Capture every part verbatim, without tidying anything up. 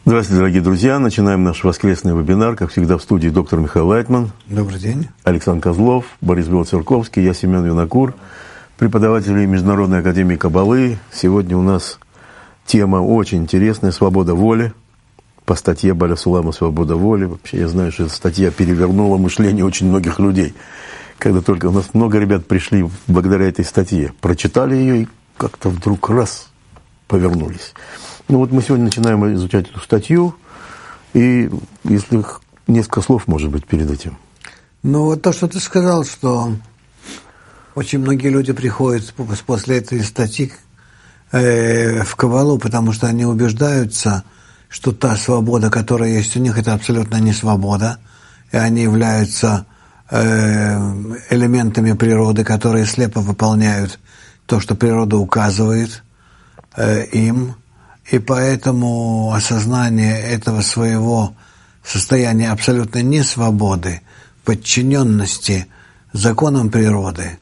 Здравствуйте, дорогие друзья. Начинаем наш воскресный вебинар. Как всегда, в студии доктор Михаил Лайтман. Добрый день. Александр Козлов, Борис Белоцерковский, я Семен Винокур, преподаватели Международной академии Каббалы. Сегодня у нас тема очень интересная – свобода воли. По статье Баля Сулама «Свобода воли». Вообще, я знаю, что эта статья перевернула мышление очень многих людей. Когда только у нас много ребят пришли благодаря этой статье, прочитали ее и как-то вдруг раз повернулись. Ну вот мы сегодня начинаем изучать эту статью, и если несколько слов, может быть, перед этим. Ну вот то, что ты сказал, что очень многие люди приходят после этой статьи э, в Каббалу, потому что они убеждаются, что та свобода, которая есть у них, это абсолютно не свобода, и они являются э, элементами природы, которые слепо выполняют то, что природа указывает э, им. И поэтому осознание этого своего состояния абсолютной несвободы, подчиненности законам природы,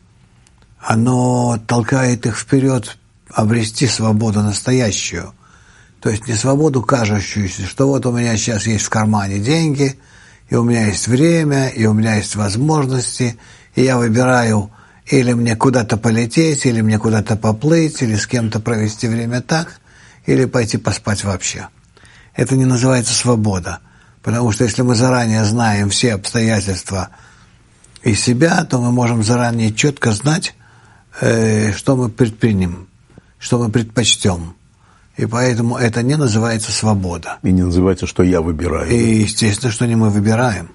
оно толкает их вперед обрести свободу настоящую. То есть не свободу кажущуюся, что вот у меня сейчас есть в кармане деньги, и у меня есть время, и у меня есть возможности, и я выбираю или мне куда-то полететь, или мне куда-то поплыть, или с кем-то провести время так, или пойти поспать вообще. Это не называется свобода. Потому что если мы заранее знаем все обстоятельства и себя, то мы можем заранее четко знать, э, что мы предпримем, что мы предпочтем. И поэтому это не называется свобода. И не называется, что я выбираю. И естественно, что не мы выбираем.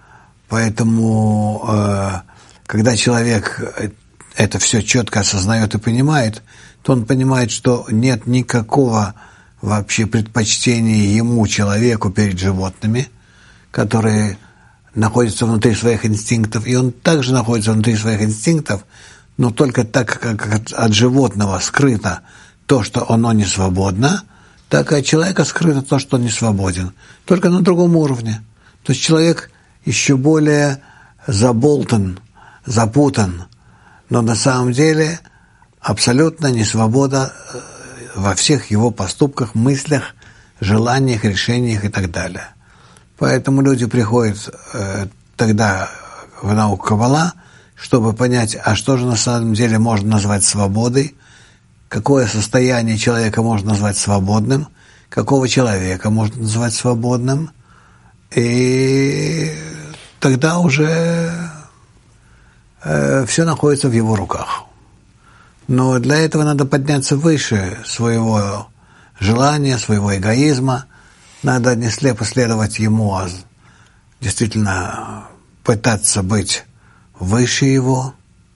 Поэтому, э, когда человек это все четко осознает и понимает, то он понимает, что нет никакого вообще предпочтения ему, человеку, перед животными, которые находятся внутри своих инстинктов, и он также находится внутри своих инстинктов, но только так, как от, от животного скрыто то, что оно не свободно, так и от человека скрыто то, что он не свободен, только на другом уровне. То есть человек еще более заболтан, запутан, но на самом деле абсолютно не свобода во всех его поступках, мыслях, желаниях, решениях и так далее. Поэтому люди приходят э, тогда в науку Каббала, чтобы понять, а что же на самом деле можно назвать свободой, какое состояние человека можно назвать свободным, какого человека можно назвать свободным, и тогда уже э, все находится в его руках. Но для этого надо подняться выше своего желания, своего эгоизма. Надо не слепо следовать ему, а действительно пытаться быть выше его.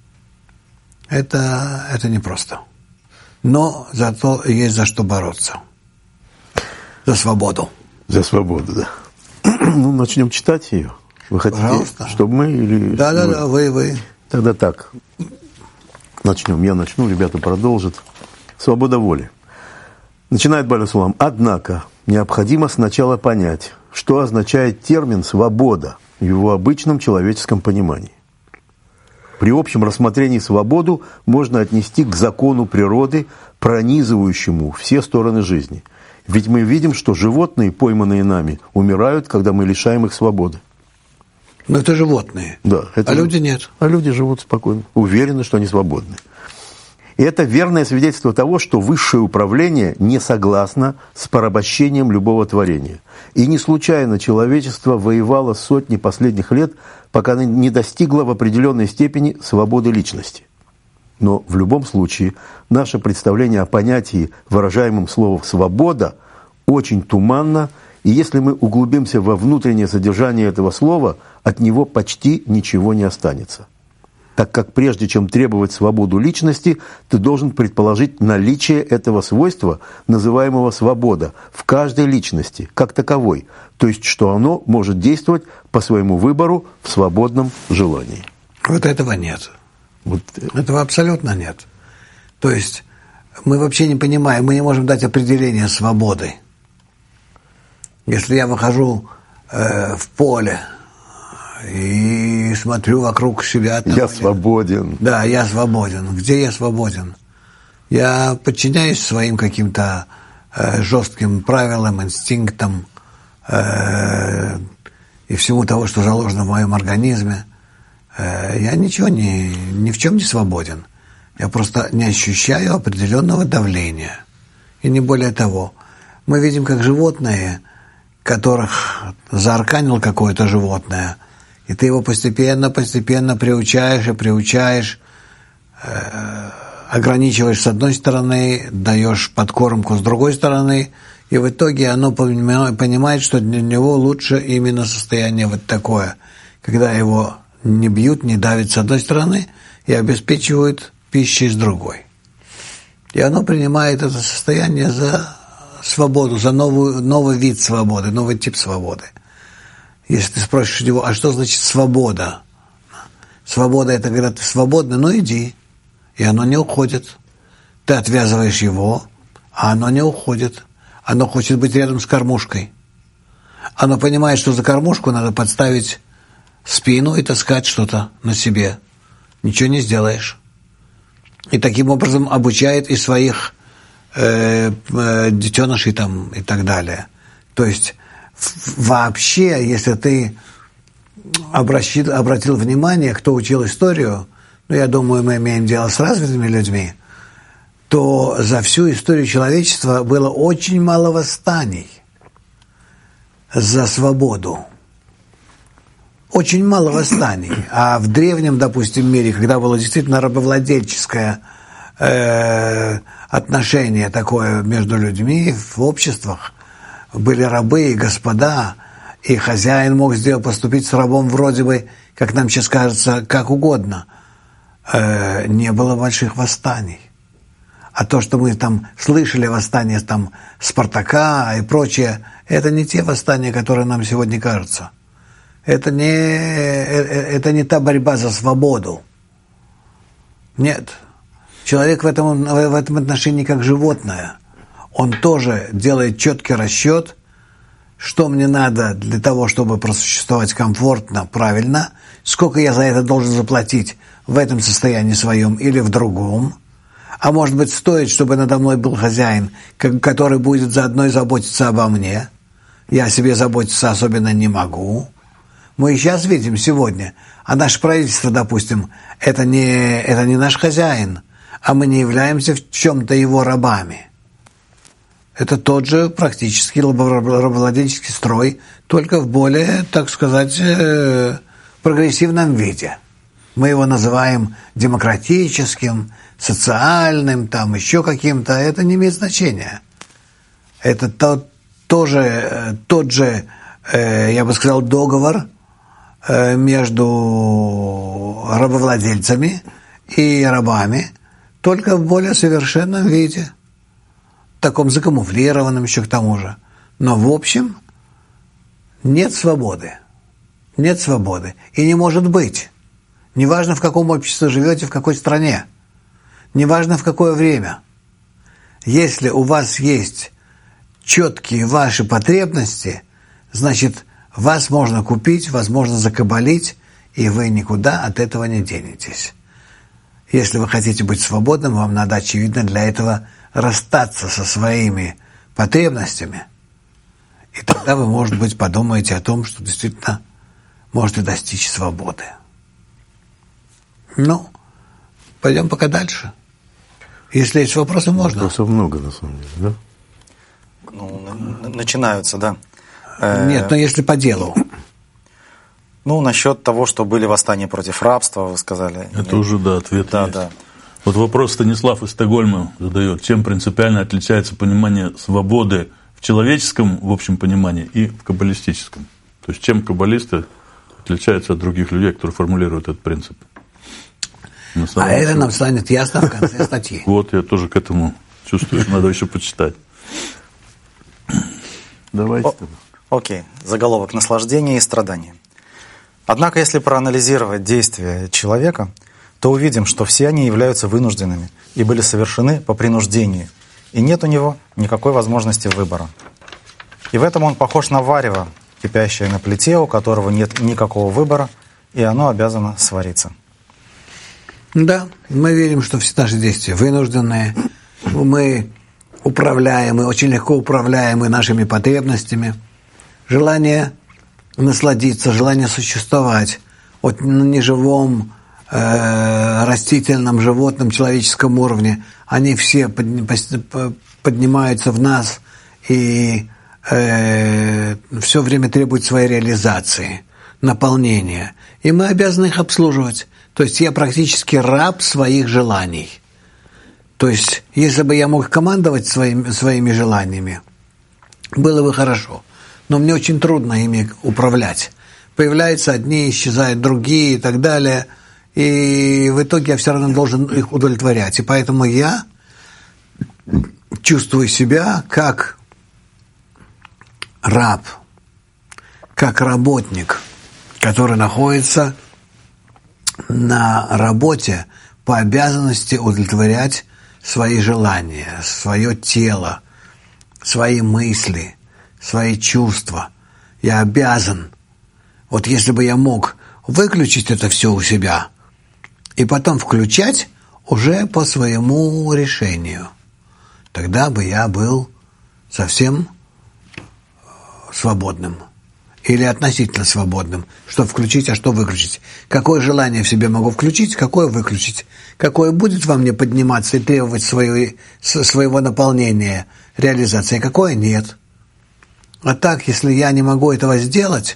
Это, это непросто. Но зато есть за что бороться. За свободу. За свободу, да. Ну, начнем читать ее. Вы хотите, пожалуйста, чтобы мы или... Да, да, да, вы, вы. Тогда так. Начнем. Я начну, ребята продолжат. Свобода воли. Начинает Баля Сулам. Однако, необходимо сначала понять, что означает термин «свобода» в его обычном человеческом понимании. При общем рассмотрении свободу можно отнести к закону природы, пронизывающему все стороны жизни. Ведь мы видим, что животные, пойманные нами, умирают, когда мы лишаем их свободы. Но это животные, да, это а ж... люди нет. А люди живут спокойно, уверены, что они свободны. И это верное свидетельство того, что высшее управление не согласно с порабощением любого творения. И не случайно человечество воевало сотни последних лет, пока не достигло в определенной степени свободы личности. Но в любом случае наше представление о понятии, выражаемом словом «свобода», очень туманно, и если мы углубимся во внутреннее содержание этого слова, от него почти ничего не останется. Так как прежде чем требовать свободу личности, ты должен предположить наличие этого свойства, называемого свобода, в каждой личности, как таковой, то есть что оно может действовать по своему выбору в свободном желании. Вот этого нет. Вот. Этого абсолютно нет. То есть мы вообще не понимаем, мы не можем дать определение свободы. Если я выхожу э, в поле и смотрю вокруг себя... Там, я или... свободен. Да, я свободен. Где я свободен? Я подчиняюсь своим каким-то э, жестким правилам, инстинктам э, и всему того, что заложено в моем организме, э, я ничего не, ни в чем не свободен. Я просто не ощущаю определенного давления. И не более того. Мы видим, как животные, которых заарканил какое-то животное, и ты его постепенно-постепенно приучаешь и приучаешь, э, ограничиваешь с одной стороны, даешь подкормку с другой стороны, и в итоге оно понимает, что для него лучше именно состояние вот такое, когда его не бьют, не давят с одной стороны и обеспечивают пищей с другой. И оно принимает это состояние за свободу, за новую, новый вид свободы, новый тип свободы. Если ты спросишь его, а что значит свобода? Свобода – это когда ты свободный, ну иди. И оно не уходит. Ты отвязываешь его, а оно не уходит. Оно хочет быть рядом с кормушкой. Оно понимает, что за кормушку надо подставить спину и таскать что-то на себе. Ничего не сделаешь. И таким образом обучает и своих э, э, детенышей там и так далее. То есть вообще, если ты обратил, обратил внимание, кто учил историю, ну, я думаю, мы имеем дело с развитыми людьми, то за всю историю человечества было очень мало восстаний за свободу. Очень мало восстаний. А в древнем, допустим, мире, когда было действительно рабовладельческое э, отношение такое между людьми в обществах, были рабы и господа, и хозяин мог сделать, поступить с рабом вроде бы, как нам сейчас кажется, как угодно. Э, не было больших восстаний. А то, что мы там слышали восстания там Спартака и прочее, это не те восстания, которые нам сегодня кажутся. Это не, это не та борьба за свободу. Нет. Человек в этом, в этом отношении как животное. Он тоже делает четкий расчет, что мне надо для того, чтобы просуществовать комфортно, правильно, сколько я за это должен заплатить в этом состоянии своем или в другом. А может быть, стоит, чтобы надо мной был хозяин, который будет заодно и заботиться обо мне. Я о себе заботиться особенно не могу. Мы и сейчас видим сегодня, а наше правительство, допустим, это не, это не наш хозяин, а мы не являемся в чем-то его рабами. Это тот же практически рабовладельческий строй, только в более, так сказать, прогрессивном виде. Мы его называем демократическим, социальным, там еще каким-то, это не имеет значения. Это тот, тоже, тот же, я бы сказал, договор между рабовладельцами и рабами, только в более совершенном виде, таком закамуфлированном еще к тому же. Но в общем нет свободы. Нет свободы. И не может быть. Неважно, в каком обществе живете, в какой стране. Неважно, в какое время. Если у вас есть четкие ваши потребности, значит, вас можно купить, вас можно закабалить, и вы никуда от этого не денетесь. Если вы хотите быть свободным, вам надо, очевидно, для этого расстаться со своими потребностями. И тогда вы, может быть, подумаете о том, что действительно можете достичь свободы. Ну, пойдем пока дальше. Если есть вопросы, можно. Вопросов много, на самом деле, да? Ну, начинаются, да. Нет, но если по делу. Ну, насчет того, что были восстания против рабства, вы сказали. Это или... уже, да, ответ да, есть. Да. Вот вопрос Станислав из Стокгольма задает. Чем принципиально отличается понимание свободы в человеческом, в общем понимании, и в каббалистическом? То есть чем каббалисты отличаются от других людей, которые формулируют этот принцип? А это нам станет ясно в конце статьи. Вот, я тоже к этому чувствую, что надо еще почитать. Давайте. Окей, заголовок «Наслаждение и страдание». Однако, если проанализировать действия человека, то увидим, что все они являются вынужденными и были совершены по принуждению, и нет у него никакой возможности выбора. И в этом он похож на варево, кипящее на плите, у которого нет никакого выбора, и оно обязано свариться. Да, мы видим, что все наши действия вынужденные. Мы управляемы, очень легко управляемы нашими потребностями. Желание насладиться, желание существовать от на неживом, э, растительном, животном, человеческом уровне, они все поднимаются в нас и э, все время требуют своей реализации, наполнения. И мы обязаны их обслуживать. То есть я практически раб своих желаний. То есть, если бы я мог командовать своими, своими желаниями, было бы хорошо. Но мне очень трудно ими управлять. Появляются одни, исчезают другие и так далее. И в итоге я все равно должен их удовлетворять. И поэтому я чувствую себя как раб, как работник, который находится на работе по обязанности удовлетворять свои желания, свое тело, свои мысли, свои чувства. Я обязан. Вот если бы я мог выключить это все у себя и потом включать уже по своему решению, тогда бы я был совсем свободным. Или относительно свободным. Что включить, а что выключить. Какое желание в себе могу включить, какое выключить. Какое будет во мне подниматься и требовать свое, своего наполнения, реализации, какое нет. А так, если я не могу этого сделать,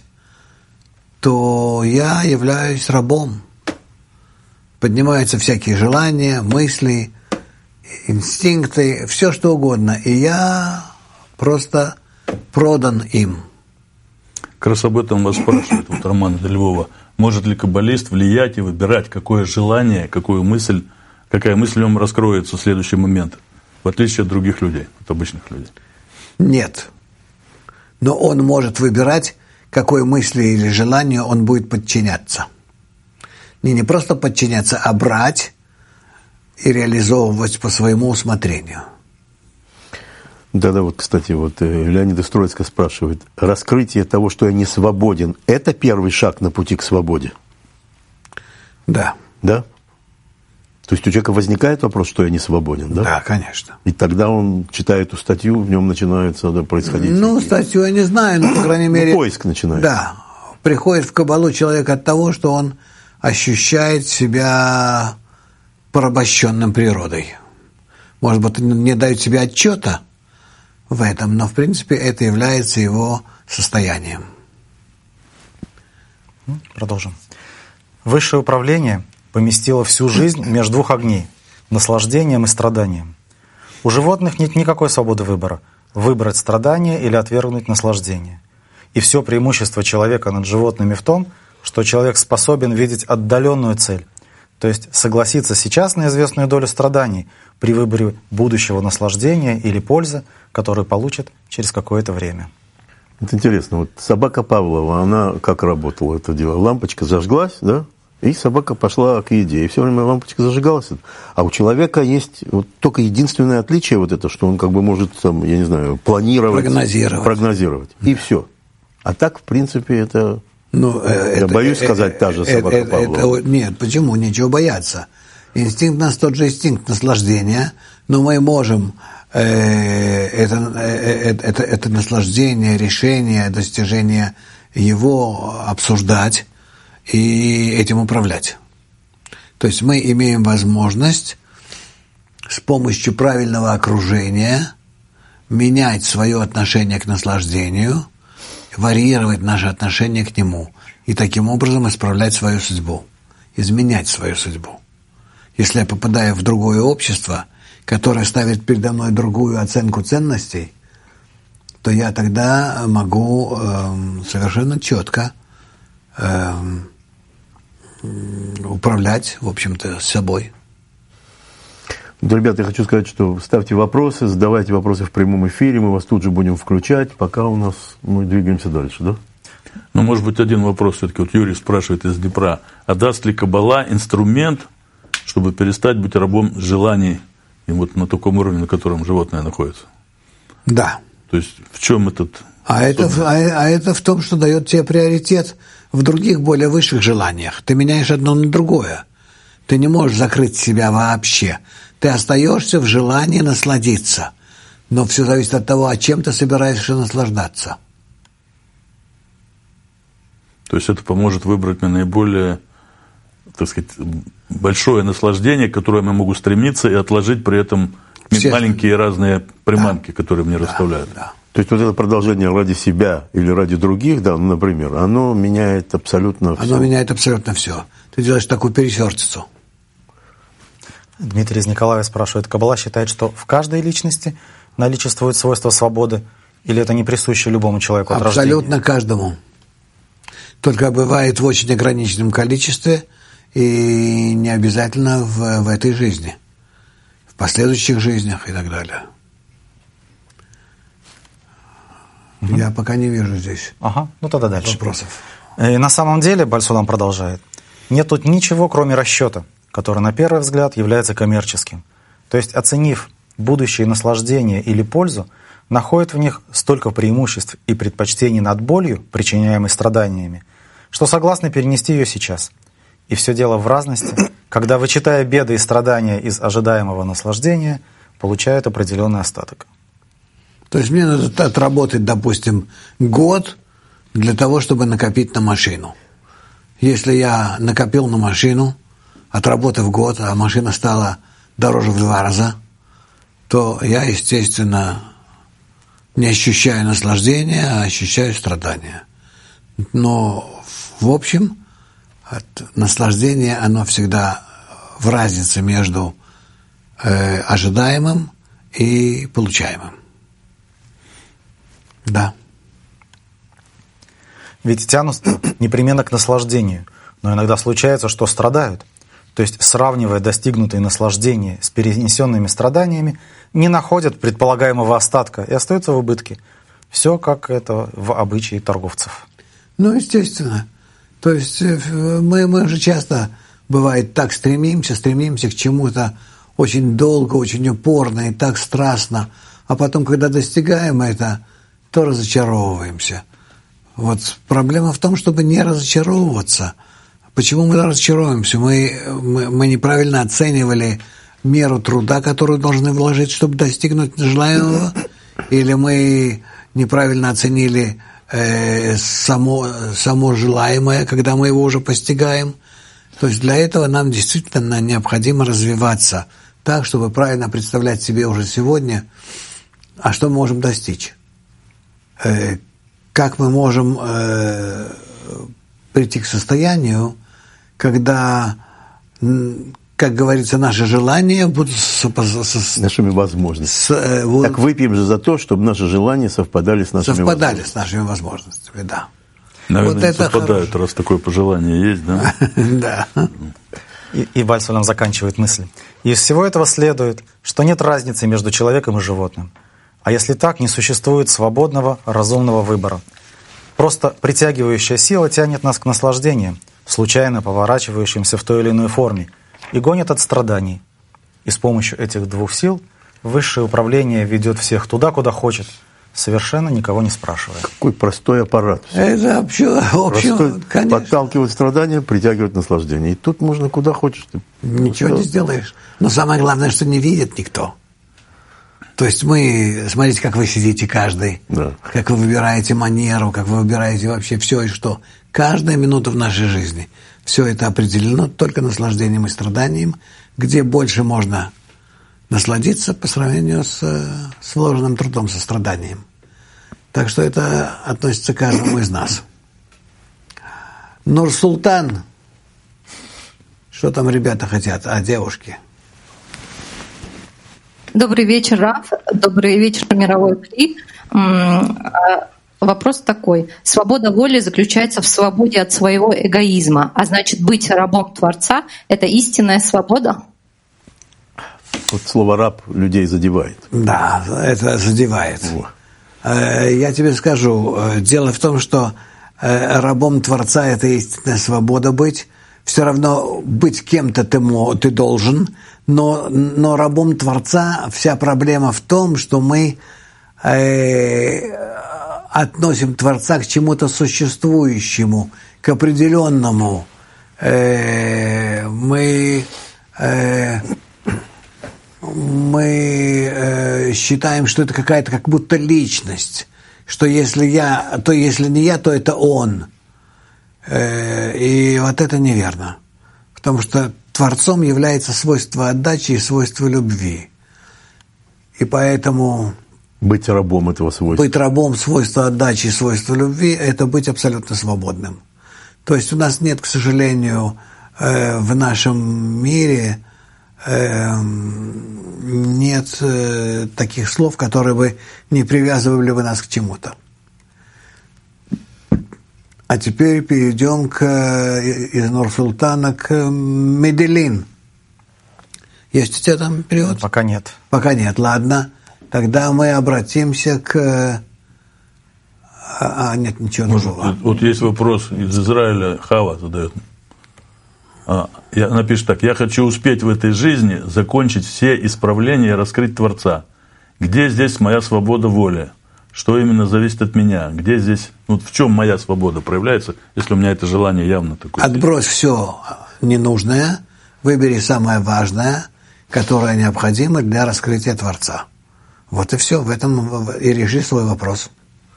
то я являюсь рабом. Поднимаются всякие желания, мысли, инстинкты, все что угодно. И я просто продан им. Как раз об этом вас спрашивает вот Роман из Львова. Может ли каббалист влиять и выбирать, какое желание, какую мысль, какая мысль в нем раскроется в следующий момент, в отличие от других людей, от обычных людей? Нет. Но он может выбирать, какой мысли или желанию он будет подчиняться. Не, не просто подчиняться, а брать и реализовывать по своему усмотрению. Да-да, вот, кстати, вот Леонид из Троицка спрашивает, раскрытие того, что я не свободен, это первый шаг на пути к свободе? Да. Да? То есть у человека возникает вопрос, что я не свободен, да? Да, конечно. И тогда он читает эту статью, в нем начинается да, происходить... Ну, такие... статью я не знаю, но, по крайней мере... Ну, поиск начинается. Да. Приходит в каббалу человек от того, что он ощущает себя порабощенным природой. Может быть, не дает себе отчета в этом, но в принципе это является его состоянием. Продолжим. Высшее управление поместило всю жизнь между двух огней – наслаждением и страданием. У животных нет никакой свободы выбора – выбрать страдание или отвергнуть наслаждение. И все преимущество человека над животными в том, что человек способен видеть отдаленную цель, то есть согласиться сейчас на известную долю страданий при выборе будущего наслаждения или пользы, которую получит через какое-то время. Это интересно. Вот собака Павлова, она как работала это дело? Лампочка зажглась, да? И собака пошла к еде. И все время лампочка зажигалась. А у человека есть вот только единственное отличие вот это, что он как бы может, там, я не знаю, планировать. Прогнозировать. Прогнозировать. И все. А так, в принципе, это... Ну, я это, боюсь это, сказать, та же собака это, Павлова. Это, нет, почему? Нечего бояться. Инстинкт у нас тот же инстинкт наслаждения, но мы можем э, это, э, это, это наслаждение, решение, достижение его обсуждать и этим управлять. То есть мы имеем возможность с помощью правильного окружения менять свое отношение к наслаждению, варьировать наше отношение к нему и таким образом исправлять свою судьбу, изменять свою судьбу. Если я попадаю в другое общество, которое ставит передо мной другую оценку ценностей, то я тогда могу э, совершенно четко э, управлять, в общем-то, собой. Да, ребята, я хочу сказать, что ставьте вопросы, задавайте вопросы в прямом эфире, мы вас тут же будем включать, пока у нас мы двигаемся дальше, да? Ну, может быть, один вопрос все-таки. Вот Юрий спрашивает из Днепра. А даст ли Каббала инструмент, чтобы перестать быть рабом желаний и вот на таком уровне, на котором животное находится? Да. То есть в чем этот... А это, а, а это в том, что дает тебе приоритет в других более высших желаниях. Ты меняешь одно на другое. Ты не можешь закрыть себя вообще. Ты остаешься в желании насладиться. Но все зависит от того, а чем ты собираешься наслаждаться. То есть это поможет выбрать мне наиболее, так сказать, большое наслаждение, к которому я могу стремиться, и отложить при этом все маленькие разные приманки, да, которые мне да, расставляют. Да. То есть вот это продолжение ради себя или ради других, да, ну, например, оно меняет абсолютно все. Оно меняет абсолютно все. Ты делаешь такую перечерчицу. Дмитрий из Николаева спрашивает, Каббала считает, что в каждой личности наличествует свойство свободы, или это не присуще любому человеку от рождения? Абсолютно каждому. Только бывает в очень ограниченном количестве и не обязательно в, в этой жизни, в последующих жизнях и так далее. Угу. Я пока не вижу здесь ага, ну тогда дальше. Вопросов. И на самом деле, Бальсулам продолжает, нет тут ничего, кроме расчета, который на первый взгляд является коммерческим. То есть, оценив будущие наслаждения или пользу, находит в них столько преимуществ и предпочтений над болью, причиняемой страданиями, что согласны перенести ее сейчас. И все дело в разности, когда, вычитая беды и страдания из ожидаемого наслаждения, получают определенный остаток. То есть мне надо отработать, допустим, год для того, чтобы накопить на машину. Если я накопил на машину, отработав год, а машина стала дороже в два раза, то я, естественно, не ощущаю наслаждения, а ощущаю страдания. Но, в общем, наслаждение, оно всегда в разнице между э, ожидаемым и получаемым. Да. Ведь тянутся непременно к наслаждению, но иногда случается, что страдают. То есть, сравнивая достигнутые наслаждения с перенесенными страданиями, не находят предполагаемого остатка и остаются в убытке. Все как это в обычае торговцев. Ну, естественно. То есть мы, мы же часто, бывает, так стремимся, стремимся к чему-то очень долго, очень упорно и так страстно, а потом, когда достигаем это, то разочаровываемся. Вот проблема в том, чтобы не разочаровываться. Почему мы разочаровываемся? Мы, мы, мы неправильно оценивали меру труда, которую должны вложить, чтобы достигнуть желаемого, или мы неправильно оценили э, само, само желаемое, когда мы его уже постигаем. То есть для этого нам действительно необходимо развиваться так, чтобы правильно представлять себе уже сегодня, а что мы можем достичь. Э, как мы можем э, прийти к состоянию, когда, как говорится, наши желания будут с, с нашими возможностями. С, э, будут, так выпьем же за то, чтобы наши желания совпадали с нашими совпадали возможностями. с нашими возможностями, да. Наверное, вот это хорошо. совпадают, раз такое пожелание есть, да? Да. И, и Бальсулам заканчивает мысль. Из всего этого следует, что нет разницы между человеком и животным. А если так, не существует свободного, разумного выбора. Просто притягивающая сила тянет нас к наслаждениям, случайно поворачивающимся в той или иной форме, и гонит от страданий. И с помощью этих двух сил высшее управление ведет всех туда, куда хочет, совершенно никого не спрашивая. Какой простой аппарат. Это вообще, вообще конечно. Подталкивать страдания, притягивать наслаждение. И тут можно куда хочешь. Ничего что? Не сделаешь. Но самое главное, что не видит никто. То есть мы, смотрите, как вы сидите каждый, да. Как вы выбираете манеру, как вы выбираете вообще все и что. Каждая минута в нашей жизни. Все это определено только наслаждением и страданием, где больше можно насладиться по сравнению с сложным трудом, со страданием. Так что это относится к каждому из нас. Нур-Султан. Что там ребята хотят? А, девушки? Добрый вечер, Раф. Добрый вечер, мировой Кли. Вопрос такой. Свобода воли заключается в свободе от своего эгоизма, а значит, быть рабом Творца — это истинная свобода? Вот слово «раб» людей задевает. Да, это задевает. О. Я тебе скажу, дело в том, что рабом Творца — это истинная свобода быть. Все равно быть кем-то ты, ты должен, но, но рабом Творца вся проблема в том, что мы э, относим Творца к чему-то существующему, к определенному. Э, мы, э, мы э, считаем, что это какая-то как будто личность, что если я, то если не я, то это он. Э, и вот это неверно. Потому что Творцом является свойство отдачи и свойство любви. И поэтому... Быть рабом этого свойства. Быть рабом свойства отдачи и свойства любви – это быть абсолютно свободным. То есть у нас нет, к сожалению, э, в нашем мире э, нет э, таких слов, которые бы не привязывали бы нас к чему-то. А теперь перейдем к, из Нур-Султана к Меделин. Есть у тебя там перевод? Пока нет. Пока нет, ладно. Тогда мы обратимся к... А, нет, ничего другого. Вот, вот есть вопрос из Израиля, Хава задает. А, я, она пишет так. Я хочу успеть в этой жизни закончить все исправления и раскрыть Творца. Где здесь моя свобода воли? Что именно зависит от меня? Где здесь, ну, в чем моя свобода проявляется, если у меня это желание явно такое? Отбрось все ненужное, выбери самое важное, которое необходимо для раскрытия Творца. Вот и все, в этом и реши свой вопрос.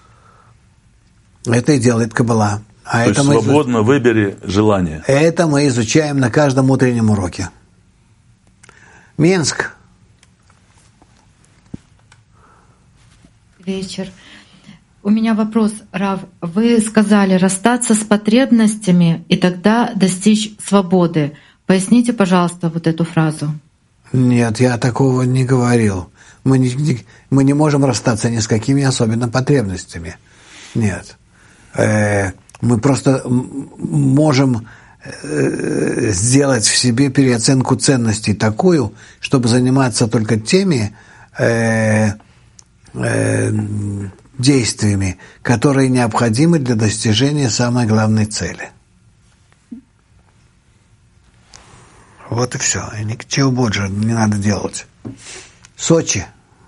Это и делает Каббала. А То это есть мы свободно изуч... выбери желание. Это мы изучаем на каждом утреннем уроке. Минск. Вечер. У меня вопрос, Рав. Вы сказали расстаться с потребностями и тогда достичь свободы. Поясните, пожалуйста, вот эту фразу. Нет, я такого не говорил. Мы не, не, мы не можем расстаться ни с какими особенно потребностями. Нет. Э, мы просто можем э, сделать в себе переоценку ценностей такую, чтобы заниматься только теми э, э, действиями, которые необходимы для достижения самой главной цели. Вот и все. И ничего больше не надо делать. Сочи.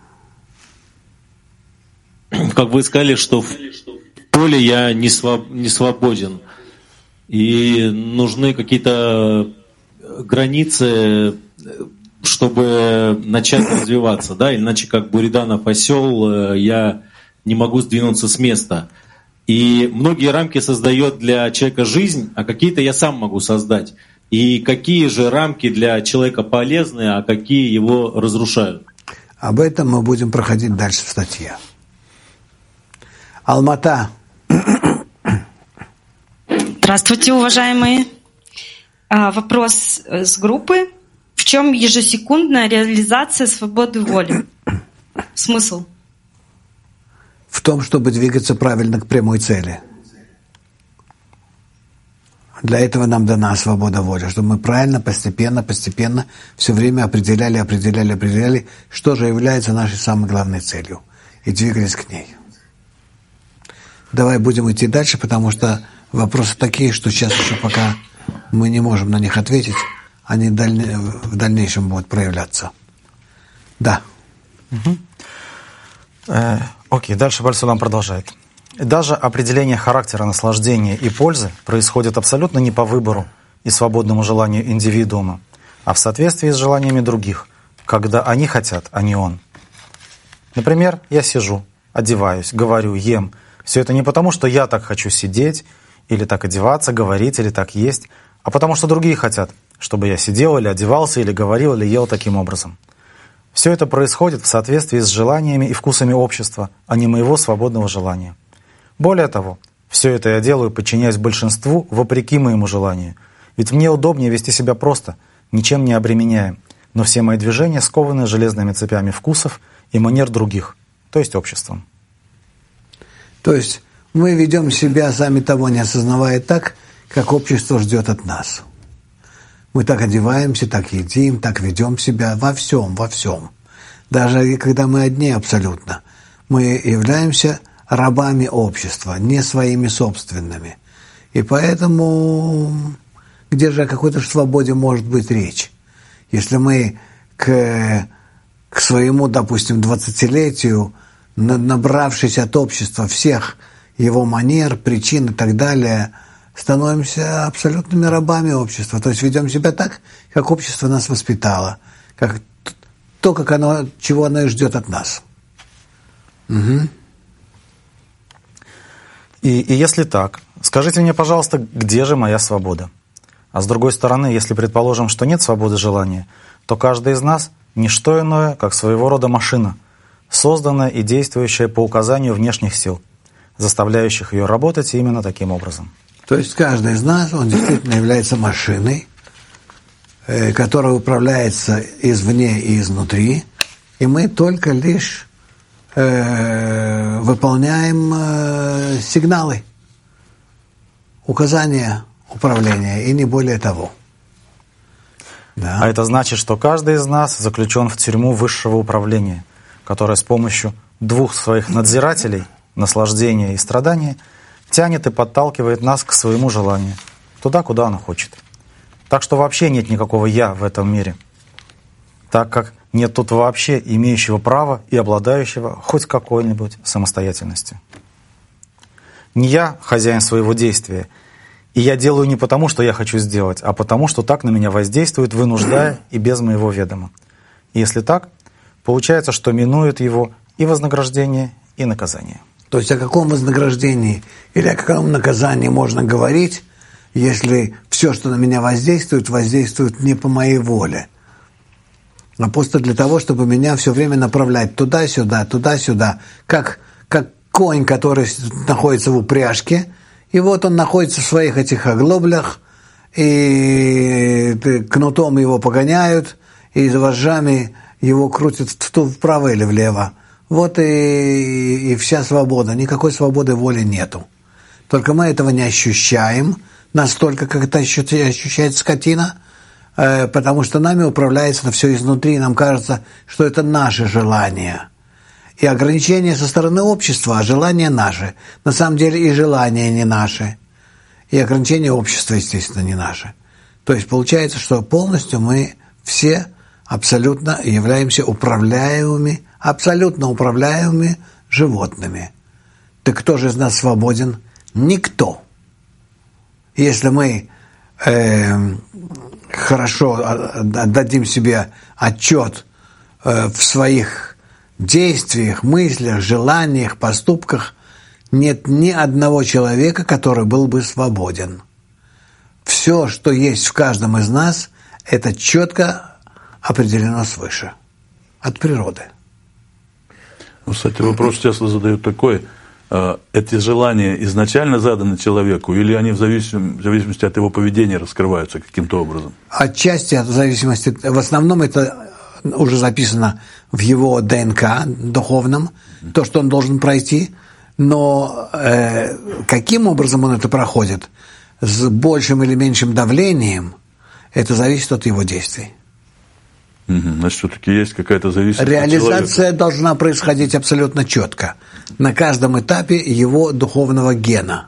Как вы сказали, что в поле я не, своб, не свободен. И нужны какие-то границы, чтобы начать развиваться. Да? Иначе, как Буриданов осел, я не могу сдвинуться с места. И многие рамки создает для человека жизнь, а какие-то я сам могу создать. И какие же рамки для человека полезны, а какие его разрушают? Об этом мы будем проходить дальше в статье. Алмата. Здравствуйте, уважаемые. Вопрос с группы. В чем ежесекундная реализация свободы воли? Смысл? В том, чтобы двигаться правильно к прямой цели. Для этого нам дана свобода воли, чтобы мы правильно, постепенно, постепенно все время определяли, определяли, определяли, что же является нашей самой главной целью, и двигались к ней. Давай будем идти дальше, потому что вопросы такие, что сейчас еще пока мы не можем на них ответить, они дальне, в дальнейшем будут проявляться. Да. Угу. Э, окей, дальше Бальсулам продолжает. Даже определение характера наслаждения и пользы происходит абсолютно не по выбору и свободному желанию индивидуума, а в соответствии с желаниями других, когда они хотят, а не он. Например, я сижу, одеваюсь, говорю, ем. Все это не потому, что я так хочу сидеть, или так одеваться, говорить, или так есть, а потому что другие хотят, чтобы я сидел, или одевался, или говорил, или ел таким образом. Все это происходит в соответствии с желаниями и вкусами общества, а не моего свободного желания. Более того, все это я делаю, подчиняясь большинству, вопреки моему желанию. Ведь мне удобнее вести себя просто, ничем не обременяя, но все мои движения скованы железными цепями вкусов и манер других, то есть обществом. То есть мы ведем себя, сами того не осознавая, так, как общество ждет от нас. Мы так одеваемся, так едим, так ведем себя во всем, во всем. Даже когда мы одни абсолютно, мы являемся рабами общества, не своими собственными. И поэтому где же о какой-то свободе может быть речь? Если мы к, к своему, допустим, двадцатилетию, набравшись от общества всех его манер, причин и так далее, становимся абсолютными рабами общества. То есть ведем себя так, как общество нас воспитало, как то, как оно, чего оно и ждет от нас. Угу. И, и если так, скажите мне, пожалуйста, где же моя свобода? А с другой стороны, если предположим, что нет свободы желания, то каждый из нас – не что иное, как своего рода машина, созданная и действующая по указанию внешних сил, заставляющих ее работать именно таким образом. То есть каждый из нас, он действительно является машиной, э, которая управляется извне и изнутри, и мы только лишь э, выполняем э, сигналы, указания управления, и не более того. Да. А это значит, что каждый из нас заключен в тюрьму высшего управления, которая с помощью двух своих надзирателей, наслаждения и страдания, тянет и подталкивает нас к своему желанию, туда, куда оно хочет. Так что вообще нет никакого «я» в этом мире, так как нет тут вообще имеющего права и обладающего хоть какой-нибудь самостоятельностью. Не я хозяин своего действия, и я делаю не потому, что я хочу сделать, а потому, что так на меня воздействует, вынуждая и без моего ведома. И если так, получается, что минует его и вознаграждение, и наказание. То есть о каком вознаграждении или о каком наказании можно говорить, если все, что на меня воздействует, воздействует не по моей воле, а просто для того, чтобы меня все время направлять туда-сюда, туда-сюда, как, как конь, который находится в упряжке, и вот он находится в своих этих оглоблях, и кнутом его погоняют, и вожжами его крутят вправо или влево. Вот и, и вся свобода. Никакой свободы воли нету. Только мы этого не ощущаем настолько, как это ощущает скотина, потому что нами управляется это все изнутри, нам кажется, что это наши желания. И ограничения со стороны общества, а желания наши. На самом деле и желания не наши. И ограничения общества, естественно, не наши. То есть получается, что полностью мы все абсолютно являемся управляемыми, абсолютно управляемыми животными. Так кто же из нас свободен? Никто. Если мы э, хорошо отдадим себе отчет э, в своих действиях, мыслях, желаниях, поступках, нет ни одного человека, который был бы свободен. Все, что есть в каждом из нас, это четко определено свыше, от природы. Кстати, вопрос часто задают такой. Эти желания изначально заданы человеку, или они в зависимости, в зависимости от его поведения раскрываются каким-то образом? Отчасти от зависимости. В основном это уже записано в его ДНК духовном, то, что он должен пройти, но э, каким образом он это проходит, с большим или меньшим давлением, это зависит от его действий. Угу. Значит, все-таки есть какая-то зависимость. Реализация должна происходить абсолютно четко, на каждом этапе его духовного гена.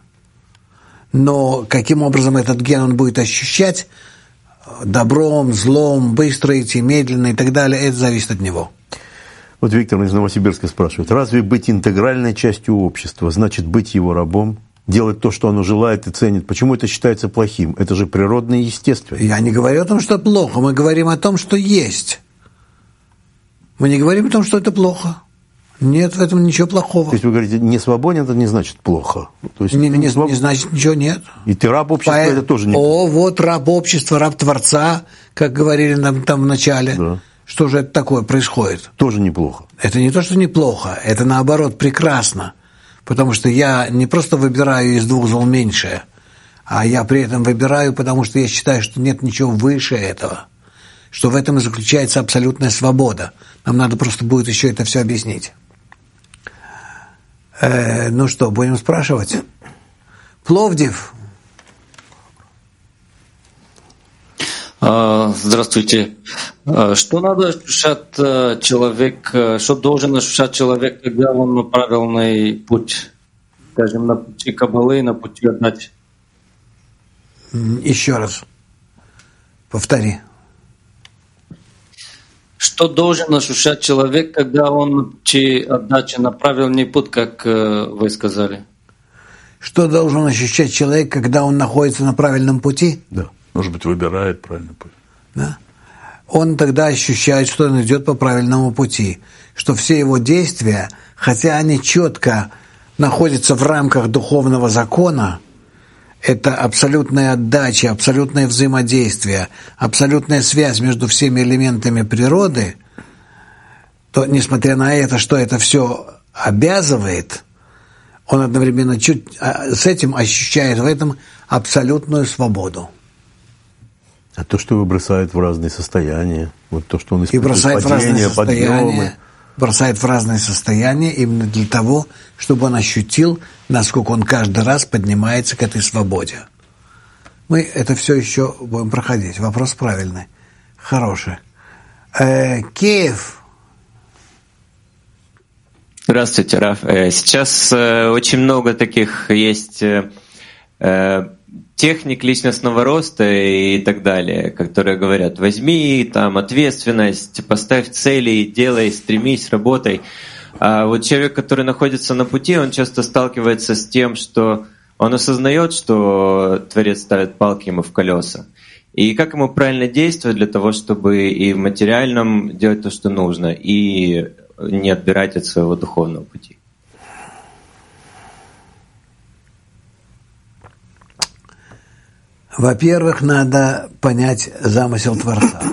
Но каким образом этот ген он будет ощущать, добром, злом, быстро идти, медленно и так далее, это зависит от него. Вот Виктор из Новосибирска спрашивает, разве быть интегральной частью общества значит быть его рабом, делать то, что оно желает и ценит? Почему это считается плохим? Это же природно и естественно. Я не говорю о том, что плохо, мы говорим о том, что есть. Мы не говорим о том, что это плохо. Нет в этом ничего плохого. То есть вы говорите, не свободен, это не значит плохо. То есть не, не, своб... не значит ничего нет. И ты раб общества, По... это тоже не О, вот раб общества, раб Творца, как говорили нам там в начале. Да. Что же это такое происходит? Тоже неплохо. Это не то, что неплохо, это наоборот прекрасно. Потому что я не просто выбираю из двух зол меньшее, а я при этом выбираю, потому что я считаю, что нет ничего выше этого. Что в этом и заключается абсолютная свобода. Нам надо просто будет еще это все объяснить. Э, ну что, будем спрашивать? Пловдив. Здравствуйте. Что надо ощущать человек, что должен ощущать человек, когда он на правильный путь, скажем, на пути Каббалы, на пути отдачи? Еще раз. Повтори. Что должен ощущать человек, когда он на пути отдачи, на правильный путь, как вы сказали? Что должен ощущать человек, когда он находится на правильном пути? Да. Может быть, выбирает правильный путь. Да. он тогда ощущает, что он идет по правильному пути, что все его действия, хотя они четко находятся в рамках духовного закона, это абсолютная отдача, абсолютное взаимодействие, абсолютная связь между всеми элементами природы, то, несмотря на это, что это все обязывает, он одновременно чуть с этим ощущает в этом абсолютную свободу. А то, что его бросает в разные состояния, вот то, что он испытывает, и бросает падения, в разные состояния, подъемы. бросает в разные состояния именно для того, чтобы он ощутил, насколько он каждый раз поднимается к этой свободе. Мы это все еще будем проходить. Вопрос правильный, хороший. Э, Киев. Здравствуйте, Раф. Сейчас очень много таких есть техник личностного роста и так далее, которые говорят: возьми там ответственность, поставь цели, делай, стремись, работай. А вот человек, который находится на пути, он часто сталкивается с тем, что он осознает, что Творец ставит палки ему в колеса. И как ему правильно действовать для того, чтобы и в материальном делать то, что нужно, и не отбирать от своего духовного пути? Во-первых, надо понять замысел Творца.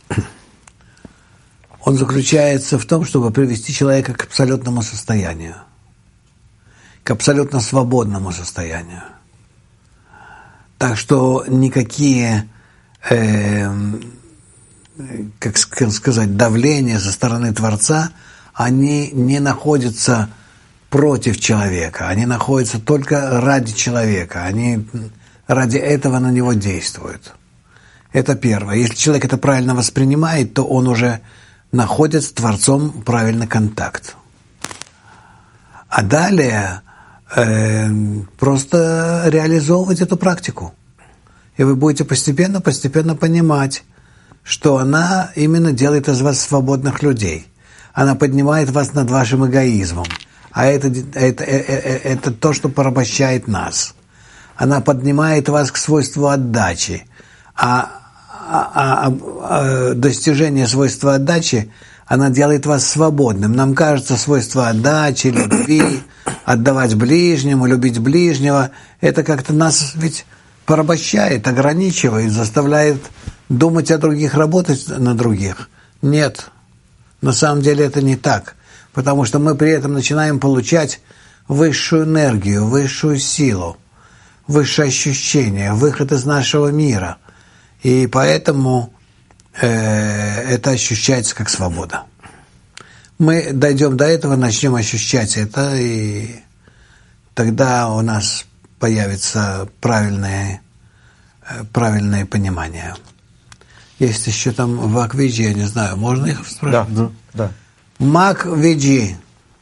Он заключается в том, чтобы привести человека к абсолютному состоянию, к абсолютно свободному состоянию. Так что никакие, э, как сказать, давления со стороны Творца, они не находятся против человека, они находятся только ради человека, они ради этого на него действуют. Это первое. Если человек это правильно воспринимает, то он уже находит с Творцом правильный контакт. А далее э, просто реализовывать эту практику. И вы будете постепенно-постепенно понимать, что она именно делает из вас свободных людей. Она поднимает вас над вашим эгоизмом. А это, это, это, это то, что порабощает нас. Она поднимает вас к свойству отдачи. А, а, а, а достижение свойства отдачи, она делает вас свободным. Нам кажется, свойство отдачи, любви, отдавать ближнему, любить ближнего, это как-то нас ведь порабощает, ограничивает, заставляет думать о других, работать на других. Нет, на самом деле это не так, потому что мы при этом начинаем получать высшую энергию, высшую силу, высшее ощущение, выход из нашего мира. И поэтому э, это ощущается как свобода. Мы дойдем до этого, начнем ощущать это, и тогда у нас появится правильное, правильное понимание. Есть еще там Вак-Виджи, я не знаю, можно их спрашивать? Да, да. Мак-Виджи.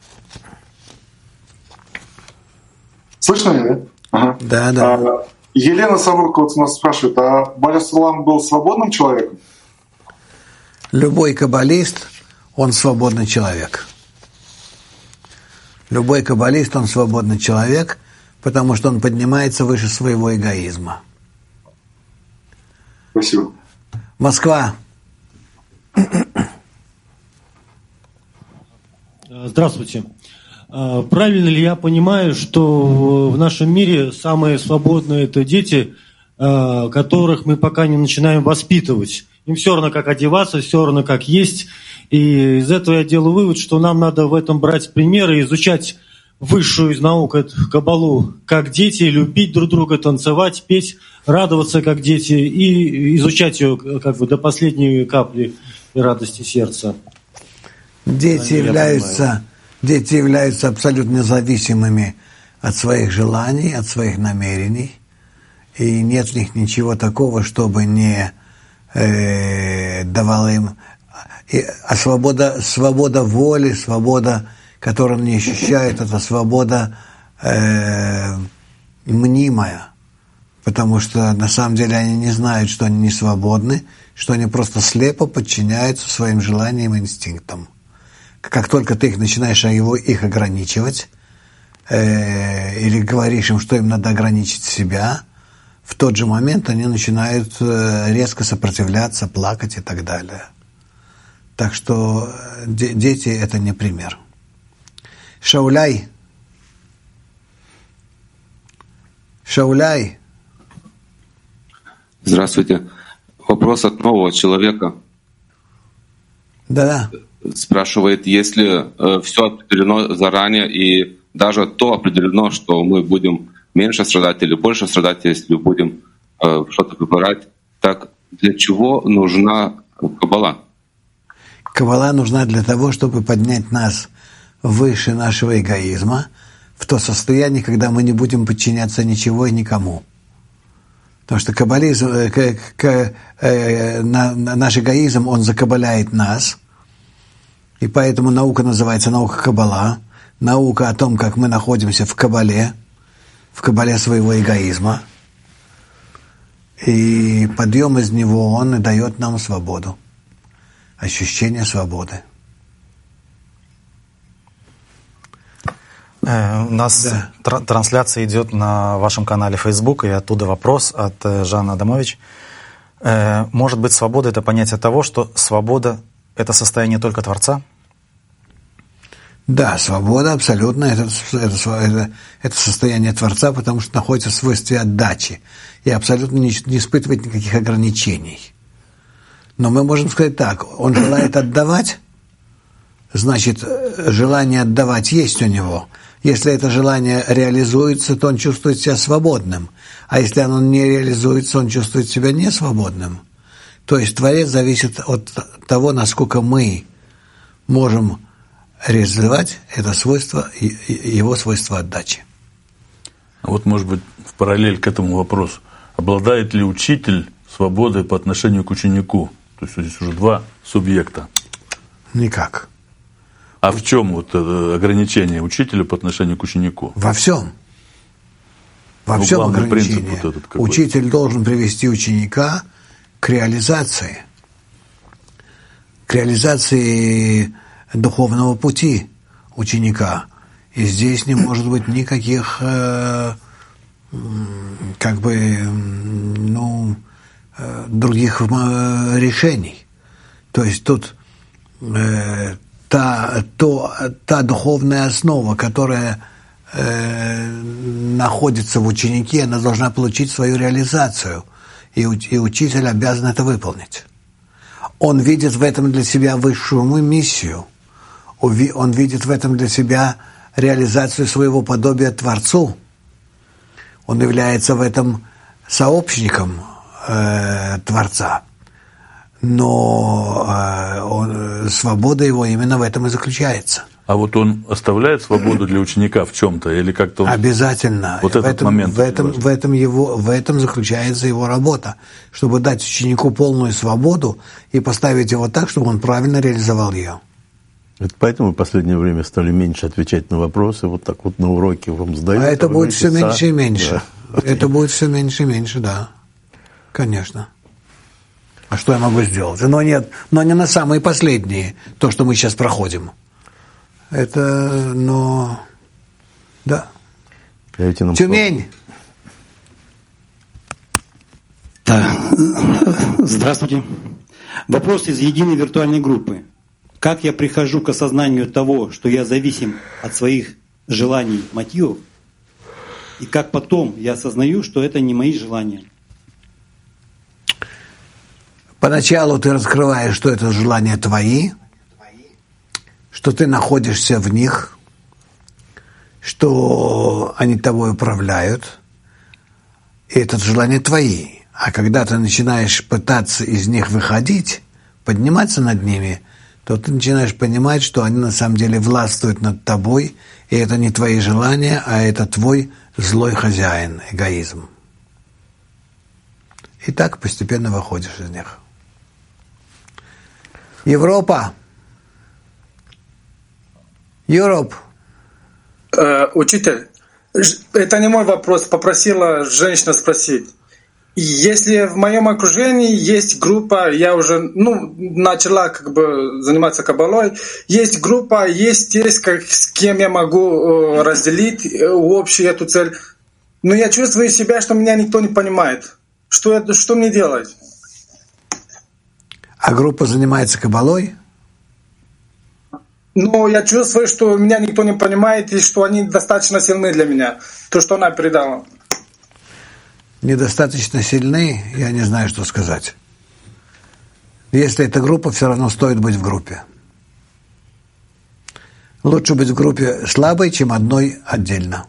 Слышно меня? Ага. Да, да. А, Елена Савурка вот нас спрашивает, а Баля-Салам был свободным человеком? Любой каббалист, он свободный человек. Любой каббалист, он свободный человек, потому что он поднимается выше своего эгоизма. Спасибо. Москва. Здравствуйте. Правильно ли я понимаю, что в нашем мире самые свободные – это дети, которых мы пока не начинаем воспитывать? Им все равно, как одеваться, все равно, как есть. И из этого я делаю вывод, что нам надо в этом брать примеры, изучать высшую из наук, эту каббалу, как дети, любить друг друга, танцевать, петь, радоваться, как дети, и изучать ее как бы до последней капли радости сердца. Дети являются... Дети являются абсолютно независимыми от своих желаний, от своих намерений. И нет в них ничего такого, чтобы не э, давало им... И, а свобода, свобода воли, свобода, которую они ощущают, это свобода э, мнимая. Потому что на самом деле они не знают, что они не свободны, что они просто слепо подчиняются своим желаниям и инстинктам. Как только ты их начинаешь его, их ограничивать, э, или говоришь им, что им надо ограничить себя, в тот же момент они начинают э, резко сопротивляться, плакать и так далее. Так что де- дети – это не пример. Шауляй. Шауляй. Здравствуйте. Вопрос от нового человека. Да-да. Спрашивает, если э, все определено заранее и даже то определено, что мы будем меньше страдать или больше страдать, если будем э, что-то выбирать, так для чего нужна каббала? Каббала нужна для того, чтобы поднять нас выше нашего эгоизма, в то состояние, когда мы не будем подчиняться ничего и никому. Потому что каббализм, э, к, к, э, на, на, наш эгоизм, он закабаляет нас, и поэтому наука называется наука Каббала, наука о том, как мы находимся в каббале, в каббале своего эгоизма, и подъем из него, он и дает нам свободу, ощущение свободы. У нас да. тр- трансляция идет на вашем канале Facebook, и оттуда вопрос от Жанны Адамович. Может быть, свобода — это понятие того, что свобода — это состояние только Творца? Да, свобода абсолютно это, это, это, это состояние Творца, потому что находится в свойстве отдачи и абсолютно не, не испытывает никаких ограничений. Но мы можем сказать так: он желает отдавать, значит, желание отдавать есть у него. Если это желание реализуется, то он чувствует себя свободным. А если оно не реализуется, он чувствует себя несвободным. То есть Творец зависит от того, насколько мы можем реализовать это свойство, его свойство отдачи. А вот, может быть, в параллель к этому вопросу. Обладает ли учитель свободой по отношению к ученику? То есть здесь уже два субъекта. Никак. А в чем вот ограничение учителя по отношению к ученику? Во всем. Во ну, всем ограничение. Принцип вот этот Учитель должен привести ученика к реализации. К реализации духовного пути ученика. И здесь не может быть никаких э, как бы ну, э, других э, решений. То есть тут э, та, то, та духовная основа, которая э, находится в ученике, она должна получить свою реализацию. И, и учитель обязан это выполнить. Он видит в этом для себя высшую миссию. Он видит в этом для себя реализацию своего подобия Творцу. Он является в этом сообщником э, Творца. Но э, он, свобода его именно в этом и заключается. А вот он оставляет свободу для ученика в чем-то или как-то он... Обязательно. Вот в этот этом, момент. В этом, в, этом его, в этом заключается его работа. Чтобы дать ученику полную свободу и поставить его так, чтобы он правильно реализовал ее. Это поэтому в последнее время стали меньше отвечать на вопросы, вот так вот на уроке вам задают. А это будет все часа. меньше и меньше. Да. Это будет все меньше и меньше, да. Конечно. А что я могу сделать? Но нет, но не на самые последние, то, что мы сейчас проходим. Это, но... Да. Тюмень! Да. Здравствуйте. Вопрос из единой виртуальной группы. Как я прихожу к осознанию того, что я зависим от своих желаний, мотивов, и как потом я осознаю, что это не мои желания? Поначалу ты раскрываешь, что это желания твои, что ты находишься в них, что они тобой управляют, и это желания твои. А когда ты начинаешь пытаться из них выходить, подниматься над ними, то ты начинаешь понимать, что они на самом деле властвуют над тобой, и это не твои желания, а это твой злой хозяин, эгоизм. И так постепенно выходишь из них. Европа. Европ. Э, учитель, это не мой вопрос, попросила женщина спросить. Если в моем окружении есть группа, я уже ну, начала как бы заниматься каббалой, есть группа, есть тесть, как, с кем я могу разделить общую эту цель, но я чувствую себя, что меня никто не понимает. Что, это, что мне делать? А группа занимается каббалой? Но я чувствую, что меня никто не понимает, и что они достаточно сильны для меня. То, что она передала. Недостаточно сильны, я не знаю, что сказать. Если это группа, все равно стоит быть в группе. Лучше быть в группе слабой, чем одной отдельно.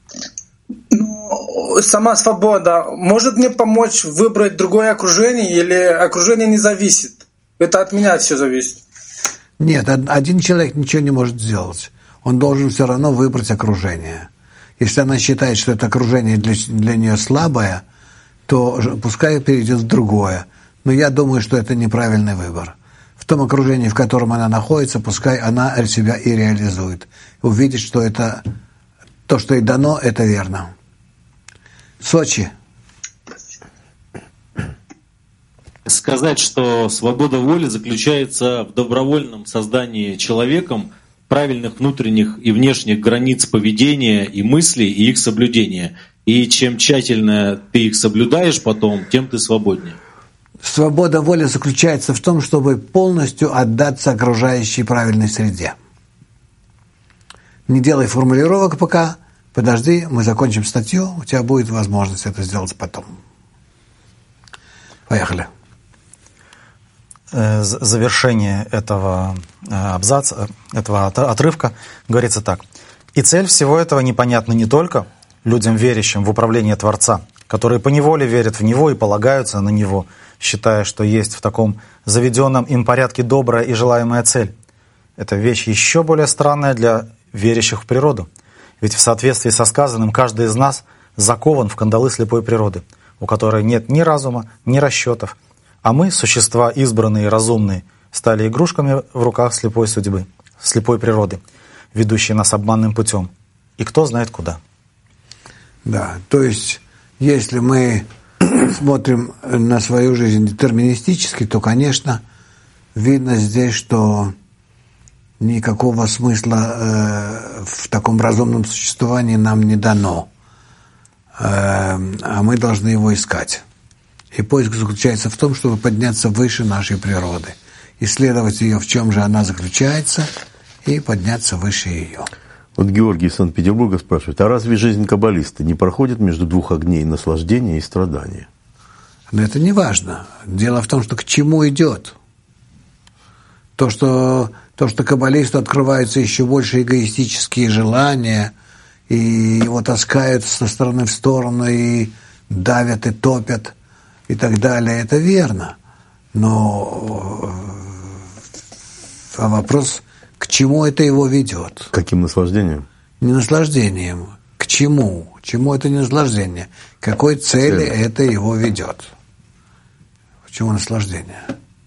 Ну, сама свобода может мне помочь выбрать другое окружение, или окружение не зависит? Это от меня все зависит. Нет, один человек ничего не может сделать. Он должен все равно выбрать окружение. Если она считает, что это окружение для, для нее слабое, то пускай перейдет в другое. Но я думаю, что это неправильный выбор. В том окружении, в котором она находится, пускай она себя и реализует. Увидит, что это то, что ей дано, это верно. Сочи. Сказать, что свобода воли заключается в добровольном создании человеком правильных внутренних и внешних границ поведения и мыслей и их соблюдения. И чем тщательно ты их соблюдаешь потом, тем ты свободнее. Свобода воли заключается в том, чтобы полностью отдаться окружающей правильной среде. Не делай формулировок пока, подожди, мы закончим статью, у тебя будет возможность это сделать потом. Поехали. Завершение этого абзаца, этого отрывка говорится так. «И цель всего этого непонятна не только людям, верящим в управление Творца, которые поневоле верят в Него и полагаются на Него, считая, что есть в таком заведенном им порядке добрая и желаемая цель. Это вещь еще более странная для верящих в природу. Ведь в соответствии со сказанным каждый из нас закован в кандалы слепой природы, у которой нет ни разума, ни расчетов, а мы, существа избранные и разумные, стали игрушками в руках слепой судьбы, слепой природы, ведущей нас обманным путем. И кто знает куда». Да, то есть, если мы смотрим на свою жизнь детерминистически, то, конечно, видно здесь, что никакого смысла э, в таком разумном существовании нам не дано, э, а мы должны его искать. И поиск заключается в том, чтобы подняться выше нашей природы, исследовать ее, в чем же она заключается, и подняться выше ее. Вот Георгий из Санкт-Петербурга спрашивает, а разве жизнь каббалиста не проходит между двух огней наслаждения и страдания? Но это не важно. Дело в том, что к чему идет. То, что, то, что каббалисту открываются еще больше эгоистические желания, и его таскают со стороны в сторону, и давят, и топят, и так далее, это верно. Но а вопрос, к чему это его ведет? Каким наслаждением? Не наслаждением. К чему? К чему это не наслаждение? К какой цели Цель. это его ведет? Почему наслаждение?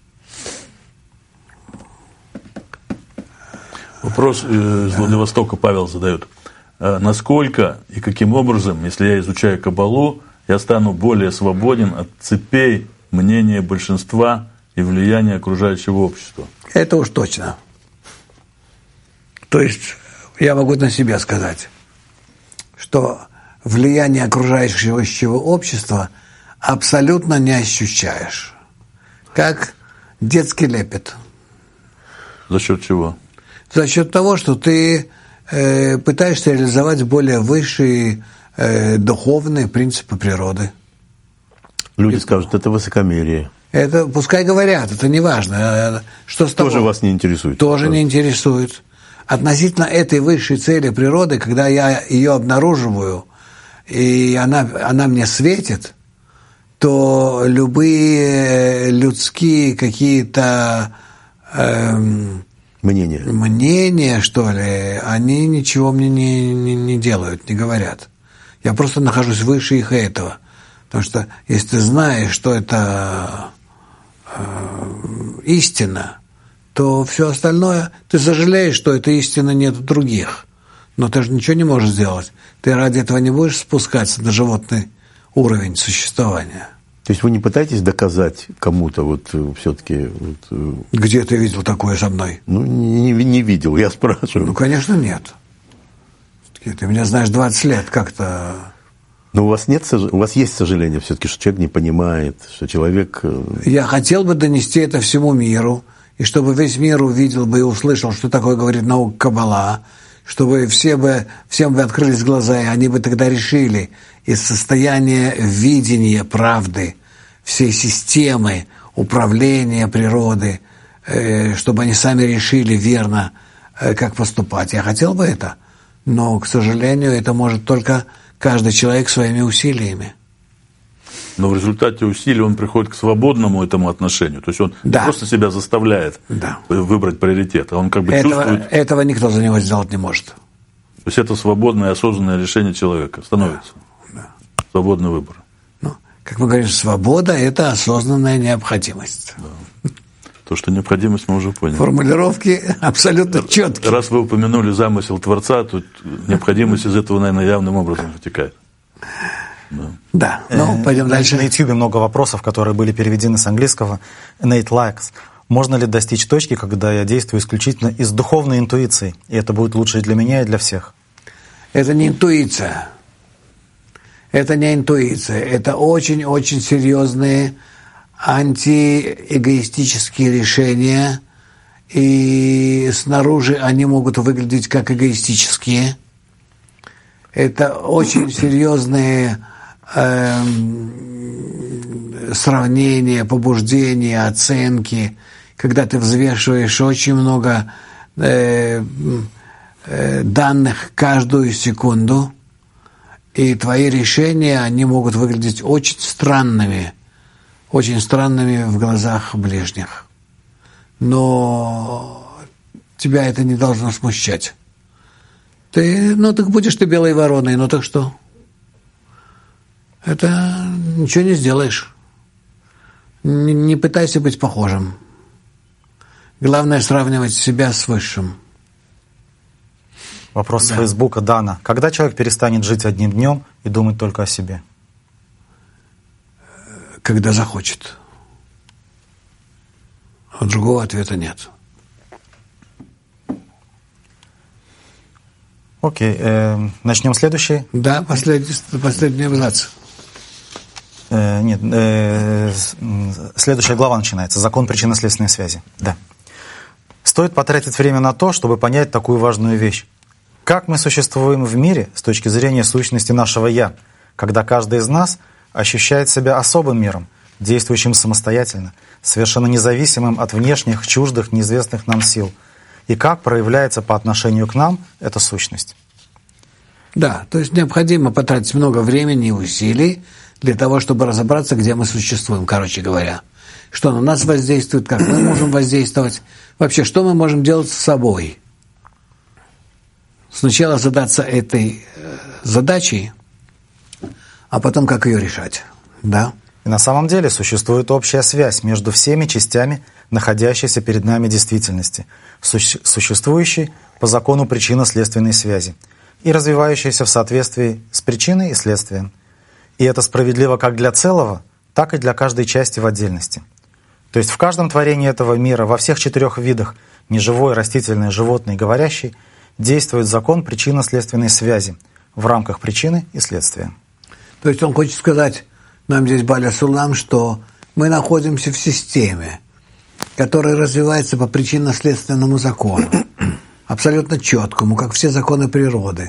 Вопрос из Владивостока Павел задает. Насколько и каким образом, если я изучаю Каббалу, я стану более свободен от цепей мнения большинства и влияния окружающего общества? Это уж точно. То есть я могу на себя сказать, что влияние окружающего общества абсолютно не ощущаешь. Как детский лепет. За счет чего? За счет того, что ты э, пытаешься реализовать более высшие э, духовные принципы природы. Люди скажут, это высокомерие. Это пускай говорят, это не важно. Что с Тоже того? вас не интересует? Тоже не интересует. Относительно этой высшей цели природы, когда я ее обнаруживаю, и она, она мне светит, то любые людские какие-то эм, мнения. мнения, что ли, они ничего мне не, не, не делают, не говорят. Я просто нахожусь выше их этого. Потому что если ты знаешь, что это э, истина, то все остальное, ты сожалеешь, что этой истины нет в других. Но ты же ничего не можешь сделать. Ты ради этого не будешь спускаться на животный уровень существования. То есть вы не пытаетесь доказать кому-то вот все-таки... Вот, где ты видел такое со мной? Ну, не, не видел, я спрашиваю. Ну, конечно, нет. Ты меня знаешь двадцать лет, как-то... Но у вас нет, у вас есть сожаление все-таки, что человек не понимает, что человек... Я хотел бы донести это всему миру. и чтобы весь мир увидел бы и услышал, что такое говорит наука Каббала, чтобы все бы, всем бы открылись глаза, и они бы тогда решили из состояния видения правды, всей системы управления природы, э, чтобы они сами решили верно, э, как поступать. Я хотел бы это, но, к сожалению, это может только каждый человек своими усилиями. Но в результате усилий он приходит к свободному этому отношению. То есть он да. не просто себя заставляет да. выбрать приоритет, а он как бы этого, чувствует... Этого никто за него сделать не может. То есть это свободное, осознанное решение человека становится. Да. Да. Свободный выбор. Ну, как мы говорим, свобода – это осознанная необходимость. Да. То, что необходимость, мы уже поняли. Формулировки абсолютно четкие. Раз вы упомянули замысел Творца, то необходимость из этого, наверное, явным образом вытекает. Да, да. Ну, пойдем дальше. На YouTube много вопросов, которые были переведены с английского. Nate Likes. Можно ли достичь точки, когда я действую исключительно из духовной интуиции, и это будет лучше и для меня, и для всех? Это не интуиция. Это не интуиция. Это очень-очень серьезные антиэгоистические решения, и снаружи они могут выглядеть как эгоистические. Это очень серьезные э, сравнения, побуждения, оценки, когда ты взвешиваешь очень много э, э, данных каждую секунду, и твои решения, они могут выглядеть очень странными, очень странными в глазах ближних. Но тебя это не должно смущать. Ты, ну так будешь ты белой вороной, ну так что? Это ничего не сделаешь. Не, не пытайся быть похожим. Главное сравнивать себя с высшим. Вопрос да. с Фейсбука Дана. Когда человек перестанет жить одним днем и думать только о себе? Когда захочет. А другого ответа нет. Окей, э, начнем следующий. Да, последний, последний абзац. Э, нет, э, следующая глава начинается. Закон причинно-следственной связи. Да. Стоит потратить время на то, чтобы понять такую важную вещь. Как мы существуем в мире с точки зрения сущности нашего «я», когда каждый из нас ощущает себя особым миром, действующим самостоятельно, совершенно независимым от внешних, чуждых, неизвестных нам сил. И как проявляется по отношению к нам эта сущность? Да, то есть необходимо потратить много времени и усилий для того, чтобы разобраться, где мы существуем, короче говоря. Что на нас воздействует, как мы можем воздействовать, вообще, что мы можем делать с собой. Сначала задаться этой задачей, а потом как ее решать. Да? И на самом деле существует общая связь между всеми частями находящейся перед нами действительности, существующей по закону причинно-следственной связи и развивающейся в соответствии с причиной и следствием. И это справедливо как для целого, так и для каждой части в отдельности. То есть в каждом творении этого мира, во всех четырех видах — неживой, растительный, животный и говорящий — действует закон причинно-следственной связи в рамках причины и следствия. То есть он хочет сказать нам здесь, Баля Сулам, что мы находимся в системе, которая развивается по причинно-следственному закону, абсолютно четкому, как все законы природы.